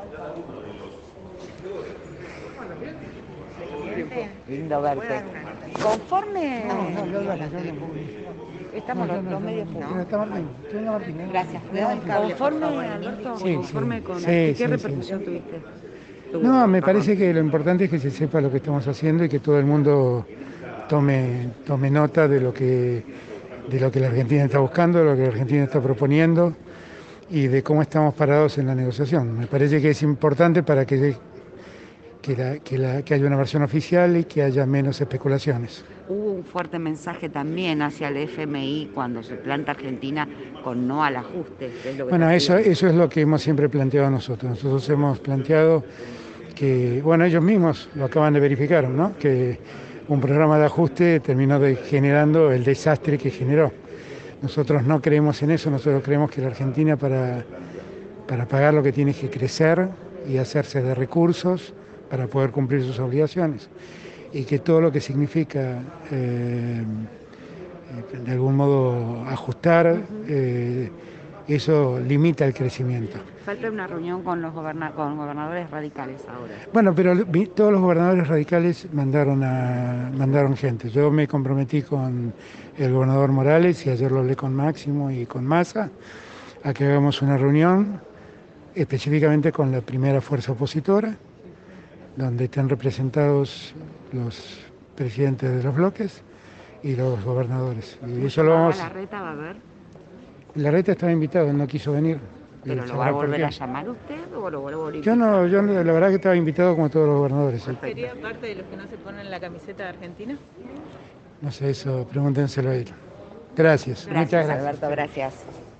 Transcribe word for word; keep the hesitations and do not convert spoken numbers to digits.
Lindo verte. ¿Conforme? No, no, yo hablo, yo hablo. Estamos No, los, yo no, los yo medios no. públicos. Pero está Martín, que venga Martín. ¿eh? Gracias. Venga Martín. ¿Conforme, Alberto? Sí, ¿Conforme sí. con Sí, ¿Qué, sí, repercusión sí. tuviste? Tuvo No, me perdón. parece que lo importante es que se sepa lo que estamos haciendo y que todo el mundo tome, tome nota de lo que, de lo que la Argentina está buscando, de lo que la Argentina está proponiendo y de cómo estamos parados en la negociación. Me parece que es importante para que, que, la- que la- que haya una versión oficial y que haya menos especulaciones. Hubo un fuerte mensaje también hacia el F M I cuando se planta Argentina con no al ajuste, que es lo que Bueno, está eso, pidiendo. eso es lo que hemos siempre planteado nosotros. Nosotros hemos planteado que, bueno, ellos mismos lo acaban de verificar, ¿no? Que un programa de ajuste terminó de- generando el desastre que generó. Nosotros no creemos en eso, nosotros creemos que la Argentina para, para pagar lo que tiene que crecer y hacerse de recursos para poder cumplir sus obligaciones. Y que todo lo que significa, eh, de algún modo, ajustar, eh, eso limita el crecimiento. Falta una reunión con los goberna con gobernadores radicales ahora. Bueno, pero vi- todos los gobernadores radicales mandaron, a, mandaron gente. Yo me comprometí con el gobernador Morales y ayer lo hablé con Máximo y con Massa a que hagamos una reunión específicamente con la primera fuerza opositora, donde estén representados los presidentes de los bloques y los gobernadores. Y eso lo vamos. ¿Larreta va a ver? Larreta estaba invitado, él no quiso venir. ¿Pero Eh, lo va a sabrá por volver qué. a llamar usted o lo vuelve a Yo no, yo no, la verdad que estaba invitado como todos los gobernadores. ¿eh? ¿Sería parte de los que no se ponen la camiseta de Argentina? No sé, eso pregúntenselo a él. Gracias, Gracias, muchas gracias. Alberto, gracias.